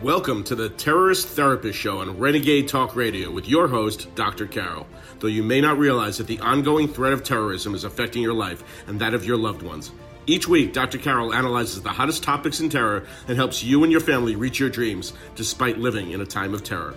Welcome to the Terrorist Therapist Show on Renegade Talk Radio with your host, Dr. Carol. Though you may not realize that the ongoing threat of terrorism is affecting your life and that of your loved ones. Each week, Dr. Carol analyzes the hottest topics in terror and helps you and your family reach your dreams despite living in a time of terror.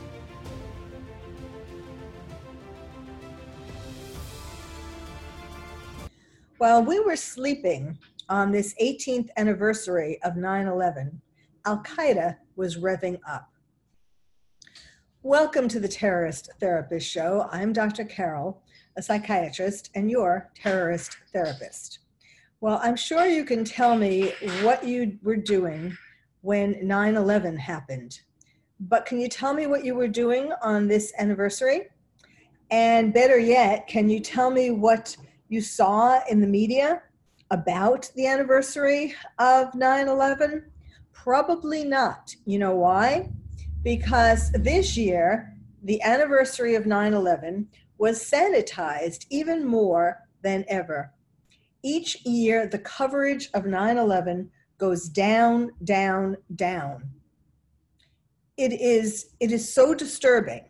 While we were sleeping on this 18th anniversary of 9/11, Al-Qaeda was revving up. Welcome to the Terrorist Therapist Show. I'm Dr. Carol, a psychiatrist and your terrorist therapist. Well, I'm sure you can tell me what you were doing when 9/11 happened, but can you tell me what you were doing on this anniversary? And better yet, can you tell me what you saw in the media about the anniversary of 9/11? Probably not. You know why? Because this year, the anniversary of 9/11 was sanitized even more than ever. Each year, the coverage of 9/11 goes down, down, down. It is so disturbing.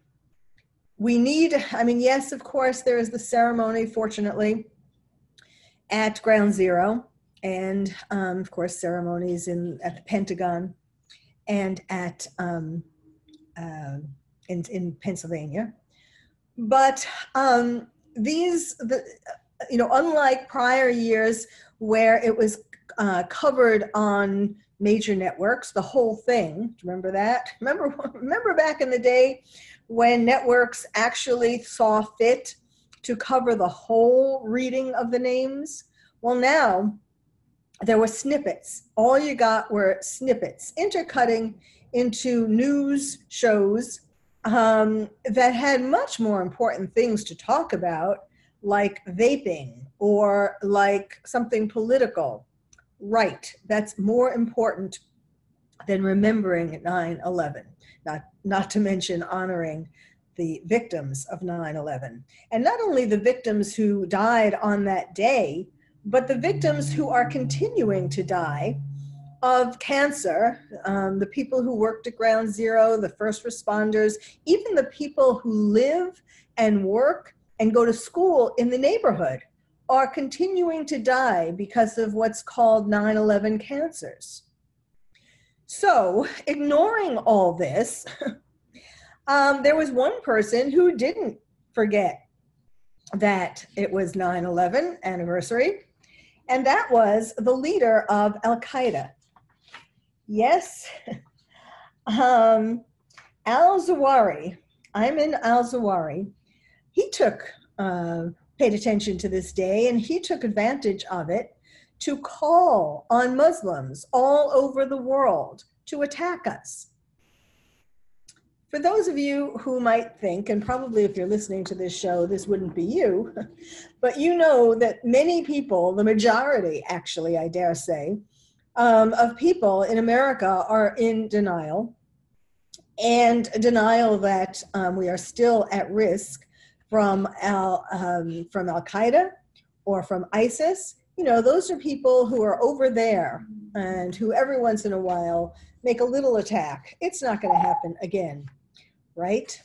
Yes, of course, there is the ceremony, fortunately, at Ground Zero, and of course, ceremonies at the Pentagon and at in Pennsylvania. But unlike prior years where it was covered on major networks, the whole thing. Remember that? Remember back in the day when networks actually saw fit to cover the whole reading of the names? Well, now there were snippets. All you got were snippets, intercutting into news shows that had much more important things to talk about, like vaping or like something political. Right, that's more important than remembering 9/11, not to mention honoring the victims of 9/11. And not only the victims who died on that day, but the victims who are continuing to die of cancer, the people who worked at Ground Zero, the first responders, even the people who live and work and go to school in the neighborhood are continuing to die because of what's called 9/11 cancers. So, ignoring all this, there was one person who didn't forget that it was 9/11 anniversary, and that was the leader of Al-Qaeda. Yes, al-Zawahiri, Ayman al-Zawahiri, he paid attention to this day, and he took advantage of it to call on Muslims all over the world to attack us. For those of you who might think, and probably if you're listening to this show, this wouldn't be you, but you know that many people, the majority actually, I dare say, of people in America are in denial, and denial that we are still at risk from Al-Qaeda or from ISIS. You know, those are people who are over there and who every once in a while make a little attack. It's not going to happen again, right?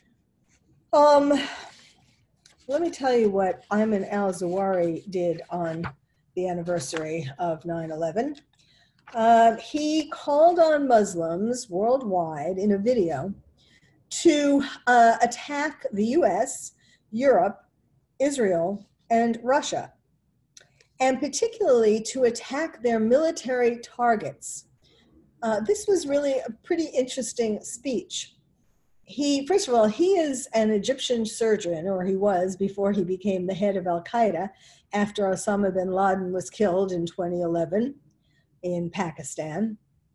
Let me tell you what Ayman al-Zawahiri did on the anniversary of 9/11. He called on Muslims worldwide in a video to attack the US, Europe, Israel, and Russia, and particularly to attack their military targets. This was really a pretty interesting speech. First of all, he is an Egyptian surgeon, or he was before he became the head of Al-Qaeda after Osama bin Laden was killed in 2011 in Pakistan.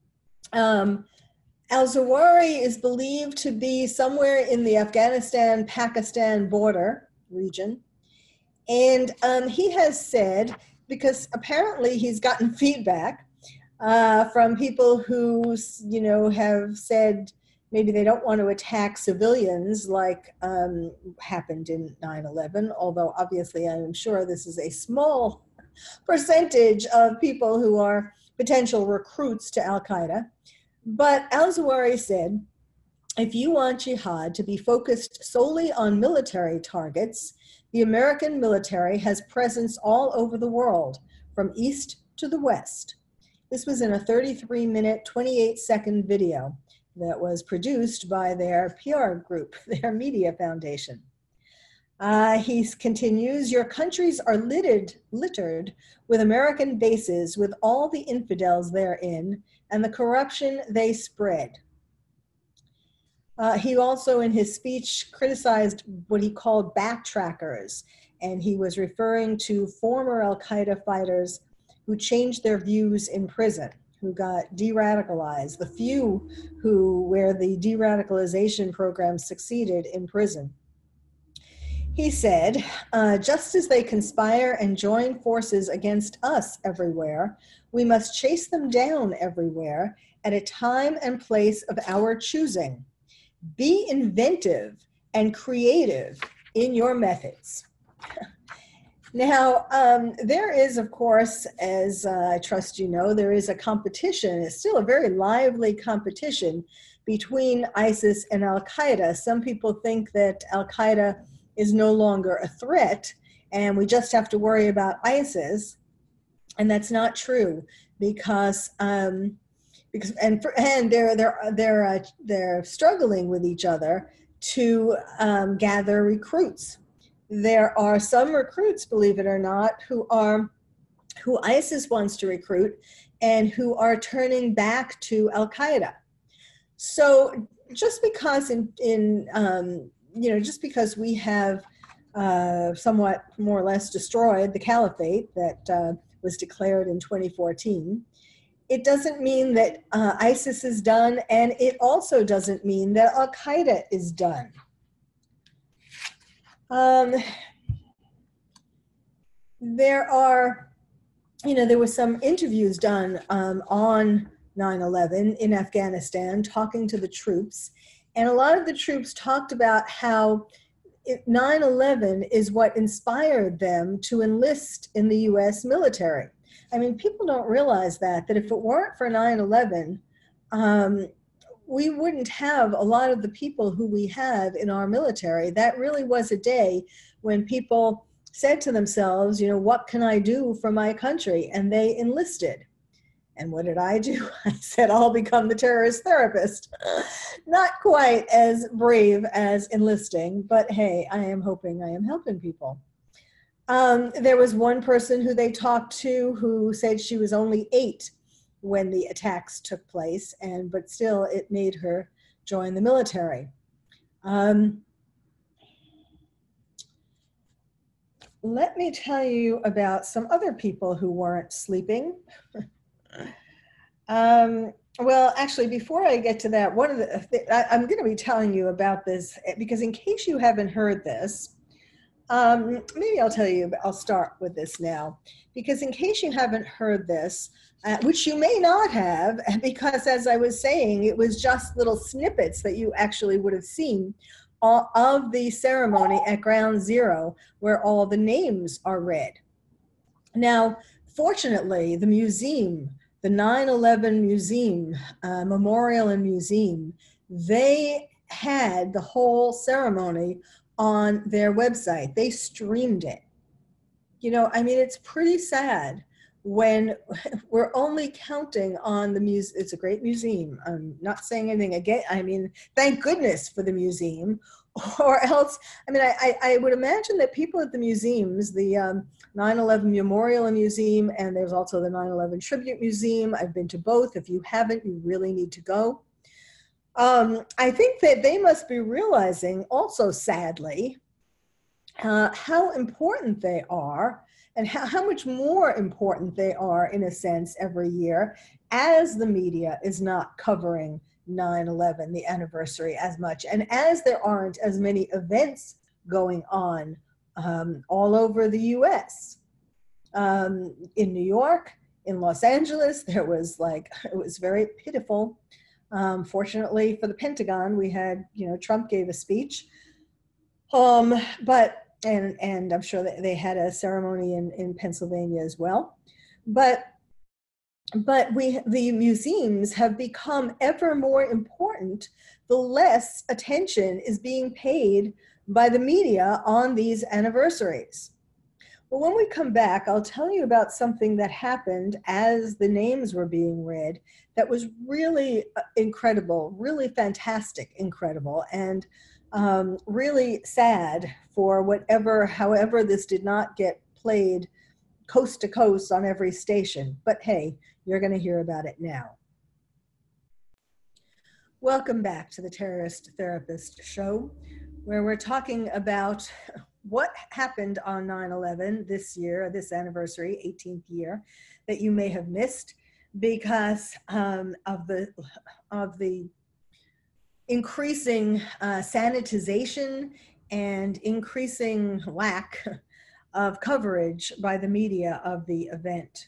Al-Zawahiri is believed to be somewhere in the Afghanistan-Pakistan border region. And he has said, because apparently he's gotten feedback from people who, have said maybe they don't want to attack civilians like happened in 9/11, although obviously I'm sure this is a small percentage of people who are potential recruits to Al-Qaeda. But al-Zawahiri said, if you want jihad to be focused solely on military targets, the American military has presence all over the world, from east to the west. This was in a 33-minute, 28-second video that was produced by their PR group, their media foundation. He continues, your countries are littered with American bases with all the infidels therein and the corruption they spread. He also, in his speech, criticized what he called backtrackers, and he was referring to former al-Qaeda fighters who changed their views in prison, who got de-radicalized, the few where the de-radicalization program succeeded in prison. He said, just as they conspire and join forces against us everywhere, we must chase them down everywhere at a time and place of our choosing. Be inventive and creative in your methods. Now, there is, of course, as I trust you know, there is a competition. It's still a very lively competition between ISIS and al-Qaeda. Some people think that al-Qaeda is no longer a threat and we just have to worry about ISIS. And that's not true because they're struggling with each other to gather recruits. There are some recruits, believe it or not, who ISIS wants to recruit and who are turning back to al-Qaeda. So just because just because we have somewhat more or less destroyed the caliphate that was declared in 2014, it doesn't mean that ISIS is done, and it also doesn't mean that al-Qaeda is done. There were some interviews done on 9/11 in Afghanistan, talking to the troops, and a lot of the troops talked about how 9/11 is what inspired them to enlist in the U.S. military. I mean, people don't realize that if it weren't for 9/11, we wouldn't have a lot of the people who we have in our military. That really was a day when people said to themselves, what can I do for my country? And they enlisted. And what did I do? I said, I'll become the terrorist therapist. Not quite as brave as enlisting, but hey, I am hoping I am helping people. There was one person who they talked to who said she was only 8 when the attacks took place, but still it made her join the military. Let me tell you about some other people who weren't sleeping. Well, actually, before I get to that, I'm going to be telling you about this because in case you haven't heard this, maybe I'll start with this now, because in case you haven't heard this, which you may not have, because as I was saying, it was just little snippets that you actually would have seen of the ceremony at Ground Zero, where all the names are read. Now, fortunately, the museum, the 9/11 Museum, Memorial and Museum, they had the whole ceremony on their website. They streamed it. It's pretty sad when we're only counting on the museum. It's a great museum. I'm not saying anything again. Thank goodness for the museum, or else, I would imagine that people at the museums, the 9/11 Memorial and Museum, and there's also the 9/11 Tribute Museum. I've been to both. If you haven't, you really need to go. I think that they must be realizing also, sadly, how important they are and how much more important they are, in a sense, every year, as the media is not covering 9/11, the anniversary, as much, and as there aren't as many events going on all over the U.S. In New York, in Los Angeles, it was very pitiful. Fortunately for the Pentagon, we had, Trump gave a speech, and I'm sure that they had a ceremony in Pennsylvania as well. But but the museums have become ever more important the less attention is being paid by the media on these anniversaries. Well, when we come back, I'll tell you about something that happened as the names were being read that was really incredible, really fantastic, incredible, and really sad for however this did not get played coast to coast on every station. But hey, you're going to hear about it now. Welcome back to the Terrorist Therapist Show, where we're talking about what happened on 9/11 this year, this anniversary, 18th year, that you may have missed because of the increasing sanitization and increasing lack of coverage by the media of the event.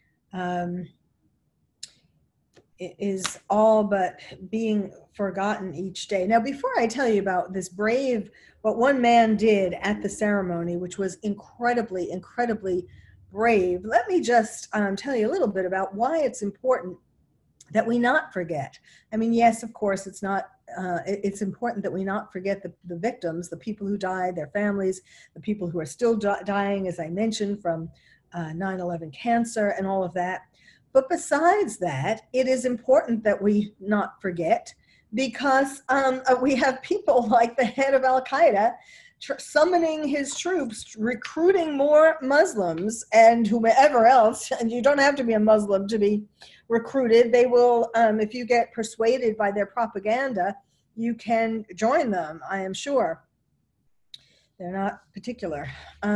It is all but being forgotten each day. Now, before I tell you about what one man did at the ceremony, which was incredibly, incredibly brave, let me just tell you a little bit about why it's important that we not forget. I mean, yes, of course, it's important that we not forget the victims, the people who died, their families, the people who are still dying, as I mentioned, from 9/11 cancer and all of that. But besides that, it is important that we not forget because we have people like the head of Al-Qaeda summoning his troops, recruiting more Muslims and whomever else, and you don't have to be a Muslim to be recruited. They will, if you get persuaded by their propaganda, you can join them, I am sure. They're not particular.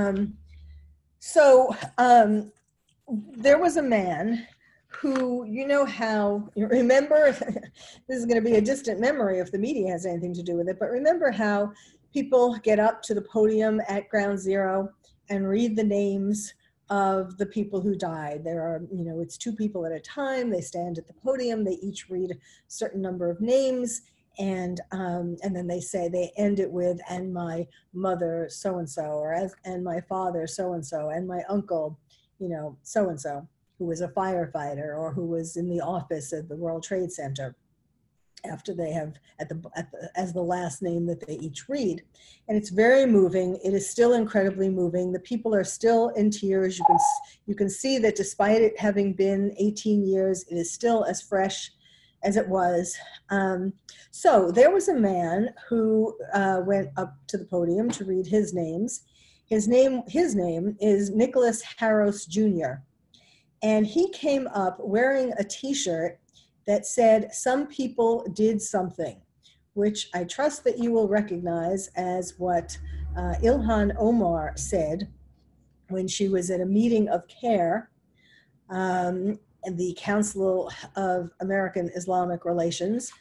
There was a man who, you remember, this is going to be a distant memory if the media has anything to do with it, but remember how people get up to the podium at Ground Zero and read the names of the people who died. There are, it's 2 people at a time. They stand at the podium. They each read a certain number of names. And then they end it with, and my mother so-and-so, and my father so-and-so, and my uncle, so-and-so, who was a firefighter or who was in the office at the World Trade Center, after they have as the last name that they each read. And it's very moving. It is still incredibly moving. The people are still in tears. You can see that despite it having been 18 years, it is still as fresh as it was. So there was a man who went up to the podium to read his names. His name is Nicholas Harros Jr. And he came up wearing a t-shirt that said, "Some people did something," which I trust that you will recognize as what Ilhan Omar said when she was at a meeting of CARE, the Council of American Islamic Relations.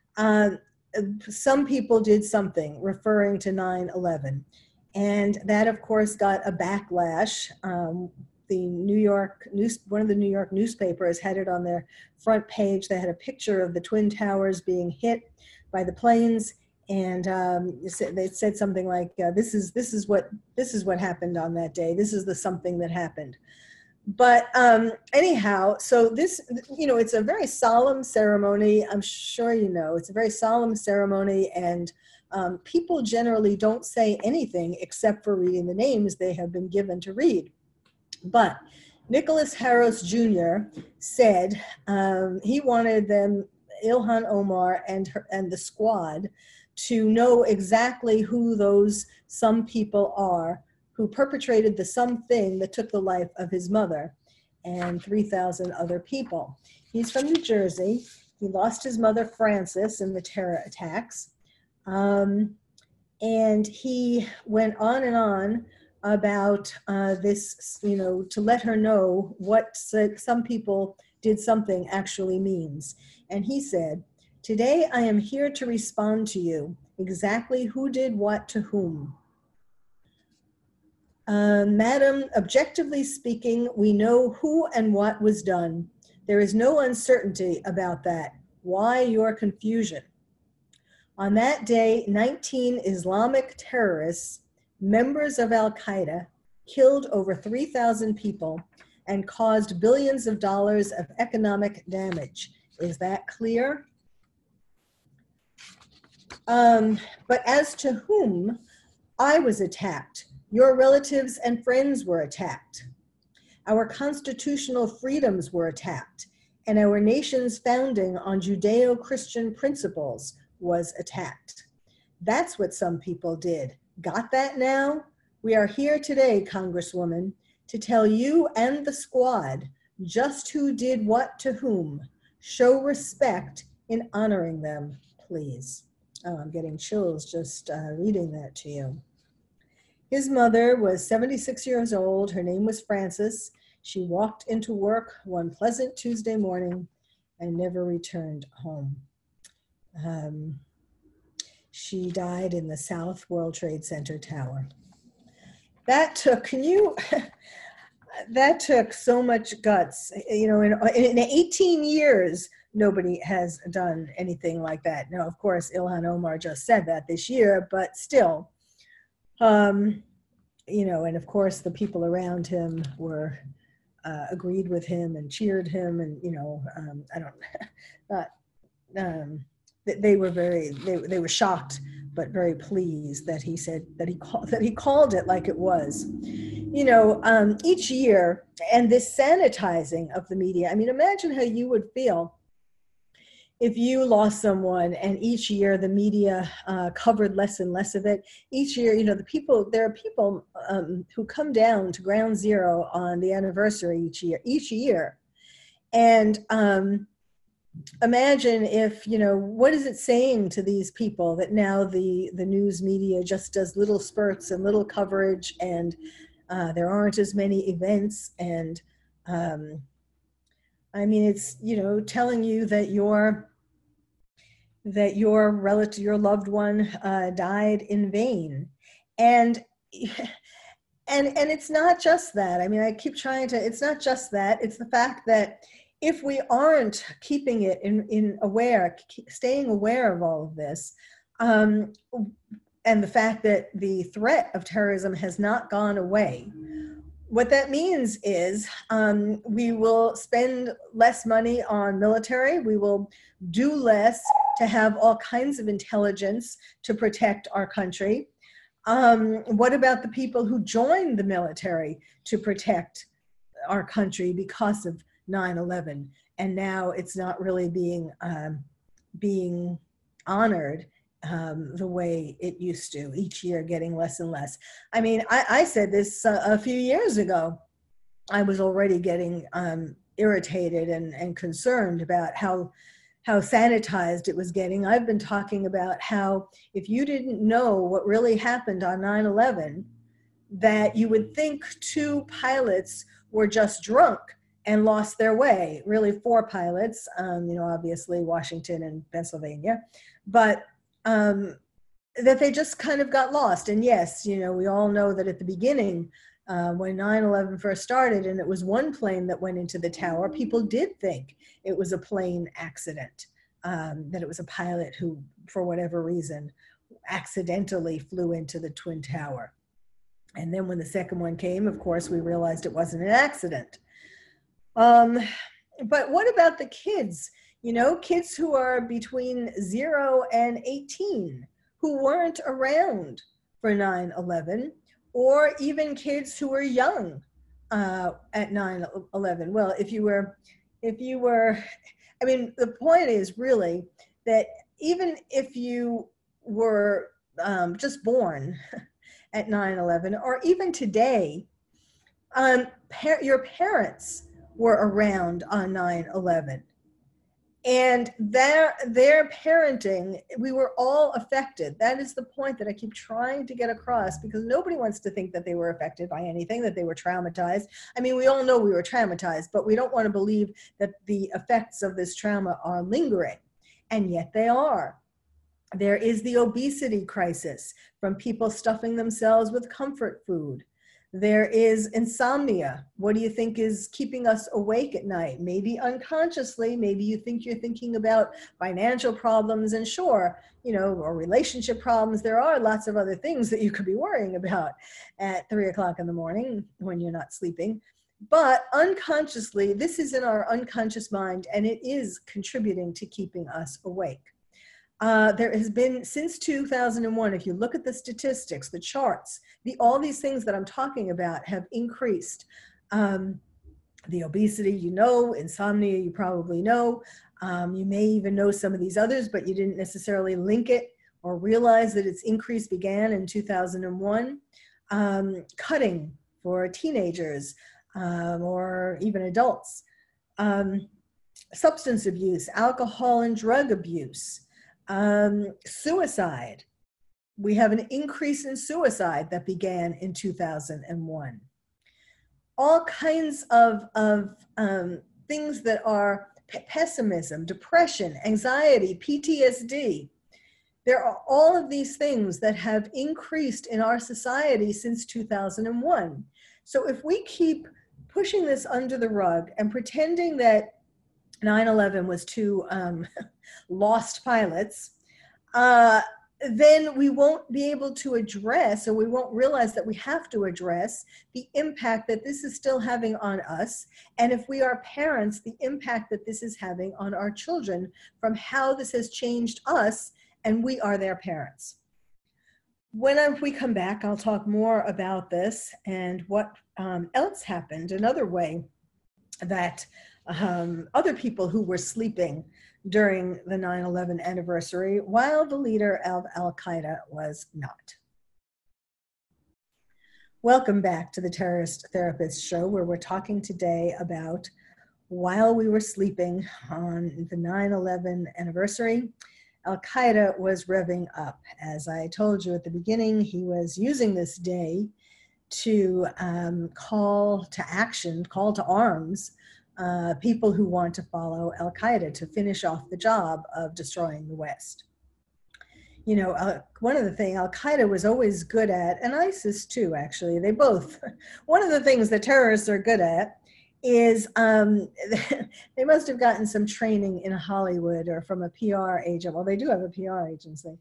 Some people did something, referring to 9/11. And that, of course, got a backlash. One of the New York newspapers had it on their front page. They had a picture of the Twin Towers being hit by the planes, and they said something like, "This is what happened on that day. This is the something that happened." But anyhow, so this, it's a very solemn ceremony. I'm sure it's a very solemn ceremony, and people generally don't say anything except for reading the names they have been given to read. But Nicholas Harros Jr. said he wanted Ilhan Omar and the squad, to know exactly who those some people are who perpetrated the something that took the life of his mother and 3,000 other people. He's from New Jersey. He lost his mother, Frances, in the terror attacks. And he went on and on about this, to let her know what some people did something actually means. And he said, "Today I am here to respond to you, exactly who did what to whom. Madam, objectively speaking, we know who and what was done. There is no uncertainty about that. Why your confusion? On that day, 19 Islamic terrorists, members of Al-Qaeda, killed over 3,000 people, and caused billions of dollars of economic damage. Is that clear? But as to whom, I was attacked. Your relatives and friends were attacked. Our constitutional freedoms were attacked, and our nation's founding on Judeo-Christian principles was attacked. That's what some people did. Got that now? We are here today, Congresswoman, to tell you and the squad just who did what to whom. Show respect in honoring them, please. Oh, I'm getting chills just reading that to you. His mother was 76 years old. Her name was Frances. She walked into work one pleasant Tuesday morning and never returned home. She died in the South World Trade Center tower. That took, that took so much guts. You know, in 18 years, nobody has done anything like that. Now, of course, Ilhan Omar just said that this year, but still, you know, and of course the people around him were agreed with him and cheered him, and you know, they were they were shocked but very pleased that he said that he called it like it was. You know, each year, and this sanitizing of the media. I mean, imagine how you would feel if you lost someone and each year the media covered less and less of it. Each year, you know, there are people who come down to ground zero on the anniversary each year. And imagine if, you know, what is it saying to these people that now the news media just does little spurts and little coverage, and there aren't as many events. And I mean, it's, you know, telling you that your relative, your loved one died in vain. And it's not just that. I mean, I keep trying to, it's not just that. It's the fact that if we aren't keeping it staying aware of all of this, and the fact that the threat of terrorism has not gone away, what that means is we will spend less money on military. We will do less to have all kinds of intelligence to protect our country. What about the people who joined the military to protect our country because of 9/11? And now it's not really being honored the way it used to, each year getting less and less. I mean, I said this a few years ago. I was already getting irritated and concerned about how sanitized it was getting. I've been talking about how if you didn't know what really happened on 9/11, that you would think 2 pilots were just drunk and lost their way. Really 4 pilots, you know, obviously Washington and Pennsylvania, but that they just kind of got lost. And yes, you know, we all know that at the beginning, when 9/11 first started and it was one plane that went into the tower, people did think it was a plane accident, that it was a pilot who, for whatever reason, accidentally flew into the Twin Tower. And then when the second one came, of course, we realized it wasn't an accident. But what about the kids? You know, kids who are between 0 and 18 who weren't around for 9/11, or even kids who were young at 9/11. Well, if you were, I mean, the point is really that even if you were just born at 9/11, or even today, your parents were around on 9/11. And their parenting, we were all affected. That is the point that I keep trying to get across, because nobody wants to think that they were affected by anything, that they were traumatized. I mean, we all know we were traumatized, but we don't want to believe that the effects of this trauma are lingering. And yet they are. There is the obesity crisis from people stuffing themselves with comfort food. There is insomnia. What do you think is keeping us awake at night? Maybe unconsciously, maybe you think you're thinking about financial problems, and sure, you know, or relationship problems. There are lots of other things that you could be worrying about at 3 o'clock in the morning when you're not sleeping. But unconsciously, this is in our unconscious mind, and it is contributing to keeping us awake. There has been, since 2001, if you look at the statistics, the charts, all these things that I'm talking about have increased. The obesity, you know, insomnia, you probably know. You may even know some of these others, but you didn't necessarily link it or realize that its increase began in 2001. Cutting for teenagers or even adults. Substance abuse, alcohol and drug abuse. Suicide. We have an increase in suicide that began in 2001. All kinds of things that are pessimism, depression, anxiety, PTSD. There are all of these things that have increased in our society since 2001. So if we keep pushing this under the rug and pretending that 9/11 was two lost pilots, then we won't be able to address, or we won't realize that we have to address the impact that this is still having on us. And if we are parents, the impact that this is having on our children from how this has changed us, and we are their parents. When we come back, I'll talk more about this and what else happened, another way that other people who were sleeping during the 9/11 anniversary, while the leader of Al-Qaeda was not. Welcome back to the Terrorist Therapist Show, where we're talking today about while we were sleeping on the 9/11 anniversary, Al-Qaeda was revving up. As I told you at the beginning, he was using this day to call to action, call to arms, people who want to follow Al-Qaeda to finish off the job of destroying the West. You know, one of the things Al-Qaeda was always good at, and ISIS too, actually, they both, one of the things that terrorists are good at is they must have gotten some training in Hollywood or from a PR agent. Well, they do have a PR agency,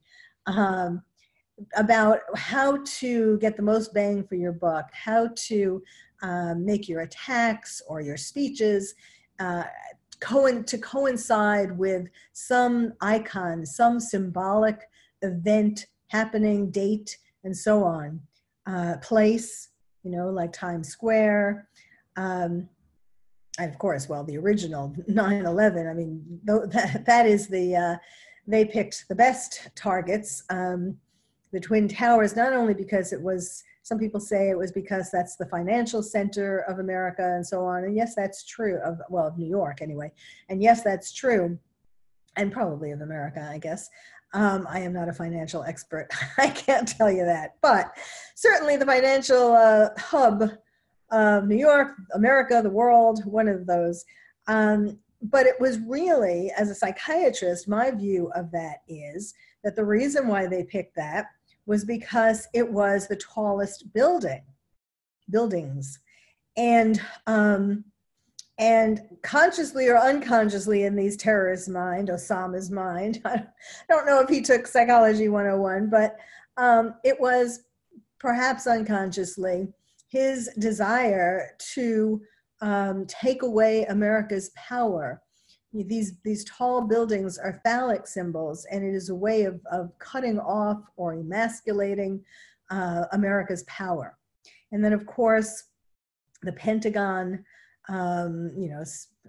about how to get the most bang for your buck, how to make your attacks or your speeches to coincide with some icon, some symbolic event happening, date, and so on. Place, you know, like Times Square. And of course, well, the original 9/11, I mean, that is they picked the best targets. The Twin Towers, not only because it was, some people say it was because that's the financial center of America and so on. And yes, that's true, of New York anyway. And yes, that's true. And probably of America, I guess. I am not a financial expert. I can't tell you that. But certainly the financial hub of New York, America, the world, one of those. But it was really, as a psychiatrist, my view of that is that the reason why they picked that was because it was the tallest buildings. And consciously or unconsciously in these terrorists' mind, Osama's mind, I don't know if he took Psychology 101, but it was perhaps unconsciously his desire to take away America's power. These tall buildings are phallic symbols, and it is a way of cutting off or emasculating America's power. And then, of course, the Pentagon, where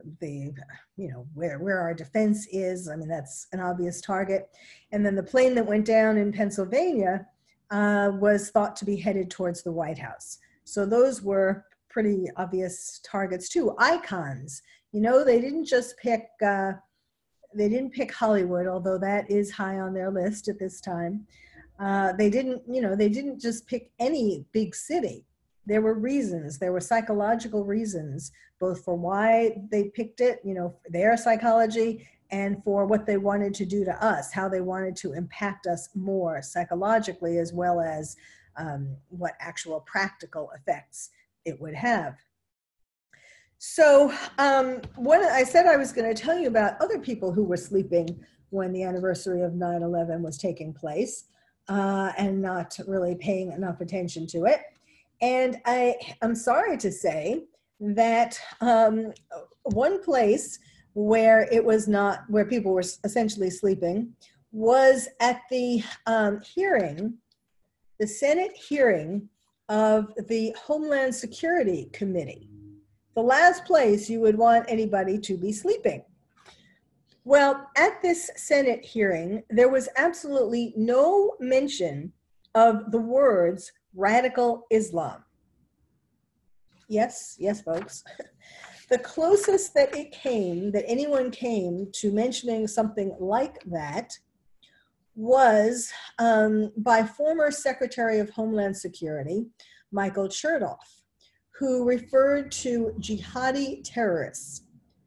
our defense is, I mean, that's an obvious target. And then the plane that went down in Pennsylvania was thought to be headed towards the White House. So those were pretty obvious targets too. Icons, you know, they didn't just pick, they didn't pick Hollywood, although that is high on their list at this time. They didn't just pick any big city. There were reasons, there were psychological reasons, both for why they picked it, you know, their psychology, and for what they wanted to do to us, how they wanted to impact us more psychologically, as well as what actual practical effects it would have. So I said I was going to tell you about other people who were sleeping when the anniversary of 9/11 was taking place and not really paying enough attention to it. And I'm sorry to say that one place where it was not, where people were essentially sleeping, was at the hearing, the Senate hearing of the Homeland Security Committee, the last place you would want anybody to be sleeping. Well, at this Senate hearing, there was absolutely no mention of the words radical Islam. Yes, folks. The closest that anyone came to mentioning something like that was by former Secretary of Homeland Security, Michael Chertoff, who referred to jihadi terrorists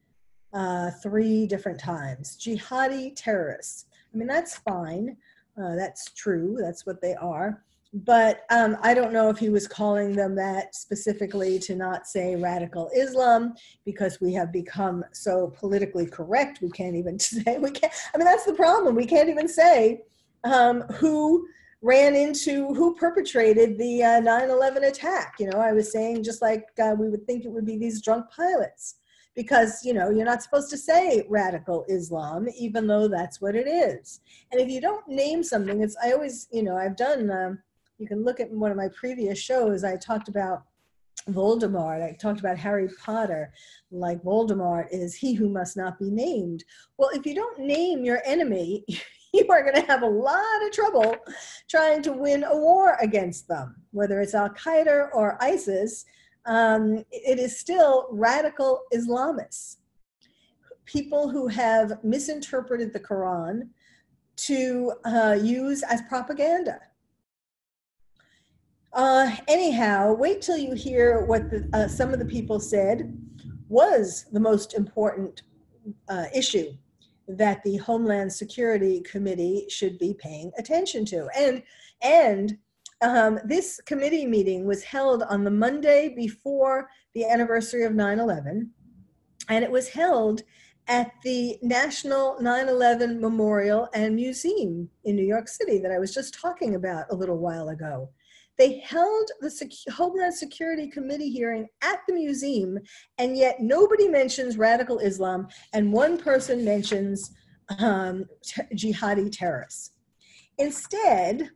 3 different times. Jihadi terrorists. I mean, that's fine. That's true. That's what they are. But I don't know if he was calling them that specifically to not say radical Islam, because we have become so politically correct. We can't even say, I mean, that's the problem. We can't even say who perpetrated the 9/11 attack. I was saying, just like we would think it would be these drunk pilots, because, you're not supposed to say radical Islam, even though that's what it is. And if you don't name something, I always, I've done, you can look at one of my previous shows, I talked about Voldemort, I talked about Harry Potter, like Voldemort is he who must not be named. Well, if you don't name your enemy, you are going to have a lot of trouble trying to win a war against them, whether it's Al-Qaeda or ISIS. It is still radical Islamists, people who have misinterpreted the Quran to use as propaganda. Anyhow, wait till you hear what some of the people said was the most important issue that the Homeland Security Committee should be paying attention to. And this committee meeting was held on the Monday before the anniversary of 9/11, and it was held at the National 9/11 Memorial and Museum in New York City that I was just talking about a little while ago. They held the Homeland Security Committee hearing at the museum, and yet nobody mentions radical Islam, and one person mentions jihadi terrorists. Instead,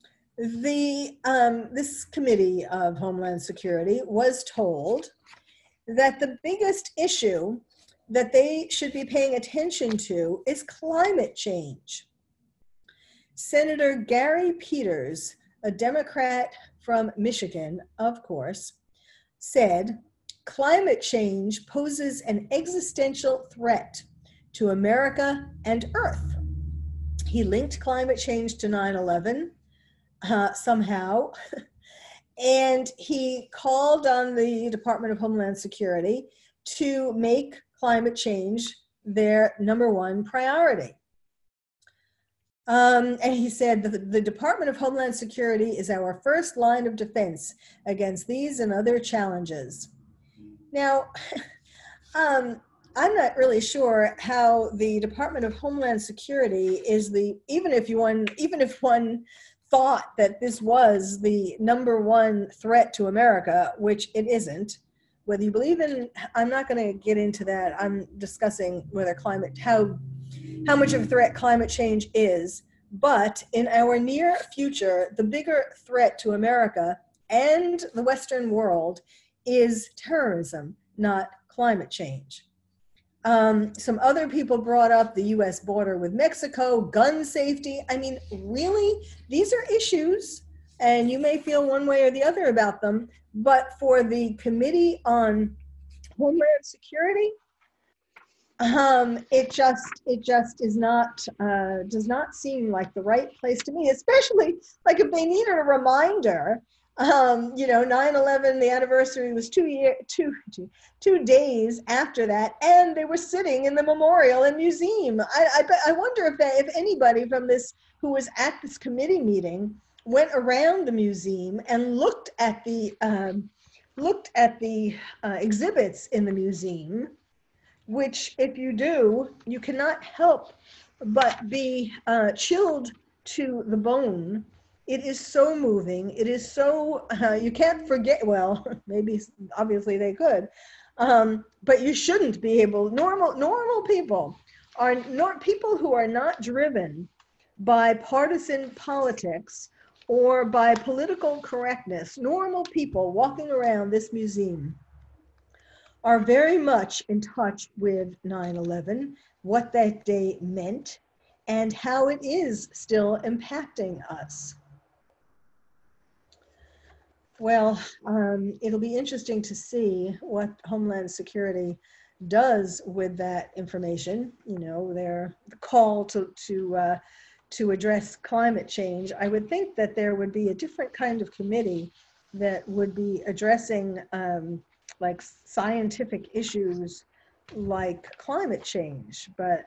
this committee of Homeland Security was told that the biggest issue that they should be paying attention to is climate change. Senator Gary Peters, a Democrat from Michigan, of course, said, climate change poses an existential threat to America and Earth. He linked climate change to 9/11 somehow, and he called on the Department of Homeland Security to make climate change their #1 priority. And he said that the Department of Homeland Security is our first line of defense against these and other challenges. Now, I'm not really sure how the Department of Homeland Security is even if one thought that this was the #1 threat to America, which it isn't. Whether you believe in, I'm not going to get into that. I'm discussing whether how much of a threat climate change is, but in our near future, the bigger threat to America and the Western world is terrorism, not climate change. Some other people brought up the US border with Mexico, gun safety. I mean, really, these are issues, and you may feel one way or the other about them, but for the Committee on Homeland Security, it just is not does not seem like the right place to me, especially like if they needed a reminder. 9/11, the anniversary was 2 days after that, and they were sitting in the memorial and museum. I wonder if anybody from this who was at this committee meeting went around the museum and looked at the exhibits in the museum, which if you do, you cannot help but be chilled to the bone It is so moving. It is so, you can't forget, well, maybe, obviously they could, but you shouldn't be able, normal people are not people who are not driven by partisan politics or by political correctness. Normal people walking around this museum are very much in touch with 9/11, what that day meant, and how it is still impacting us. Well, it'll be interesting to see what Homeland Security does with that information. You know, their call to address climate change. I would think that there would be a different kind of committee that would be addressing like scientific issues like climate change, but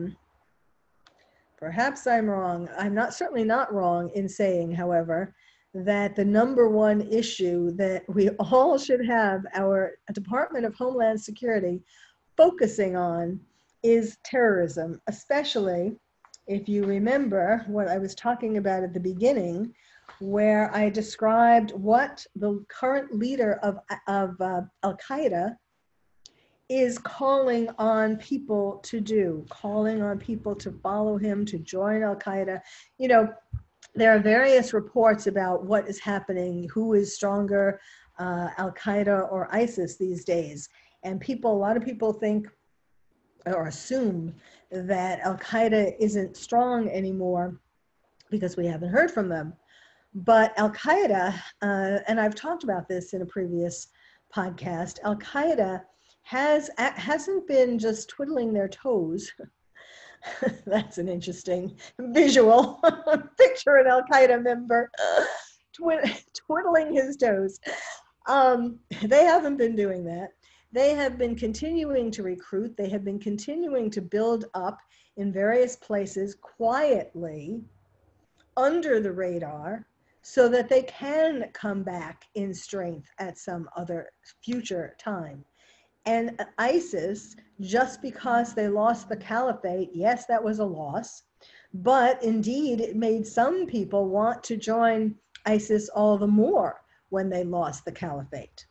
perhaps I'm wrong. I'm certainly not wrong in saying, however, that the number one issue that we all should have our Department of Homeland Security focusing on is terrorism, especially if you remember what I was talking about at the beginning, where I described what the current leader of Al-Qaeda is calling on people to do, calling on people to follow him, to join Al-Qaeda. You know, there are various reports about what is happening, who is stronger, Al-Qaeda or ISIS these days. And a lot of people think or assume that Al-Qaeda isn't strong anymore because we haven't heard from them. But Al-Qaeda, and I've talked about this in a previous podcast, Al-Qaeda hasn't been just twiddling their toes. That's an interesting visual. Picture an Al-Qaeda member twiddling his toes. They haven't been doing that. They have been continuing to recruit. They have been continuing to build up in various places quietly under the radar so that they can come back in strength at some other future time. And ISIS, just because they lost the caliphate, yes, that was a loss, but indeed it made some people want to join ISIS all the more when they lost the caliphate.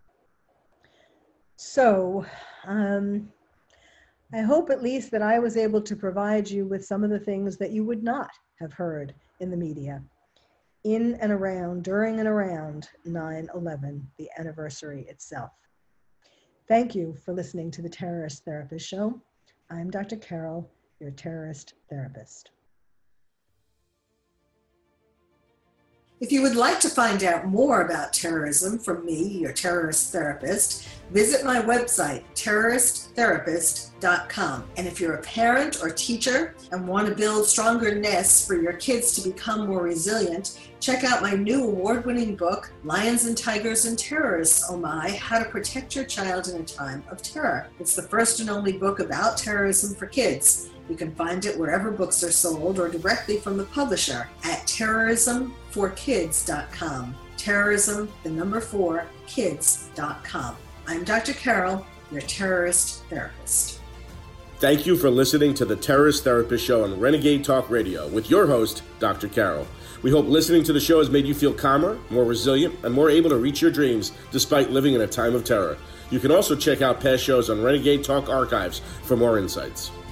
So I hope at least that I was able to provide you with some of the things that you would not have heard in the media in and around, during and around 9/11, the anniversary itself. Thank you for listening to the Terrorist Therapist Show. I'm Dr. Carol, your terrorist therapist. If you would like to find out more about terrorism from me, your terrorist therapist, visit my website, terroristtherapist.com. And if you're a parent or teacher and want to build stronger nests for your kids to become more resilient, check out my new award-winning book, Lions and Tigers and Terrorists, Oh My, How to Protect Your Child in a Time of Terror. It's the first and only book about terrorism for kids. You can find it wherever books are sold or directly from the publisher at terrorism4kids.com. Terrorism, the number 4, kids.com. I'm Dr. Carol, your terrorist therapist. Thank you for listening to the Terrorist Therapist Show on Renegade Talk Radio with your host, Dr. Carol. We hope listening to the show has made you feel calmer, more resilient, and more able to reach your dreams despite living in a time of terror. You can also check out past shows on Renegade Talk Archives for more insights.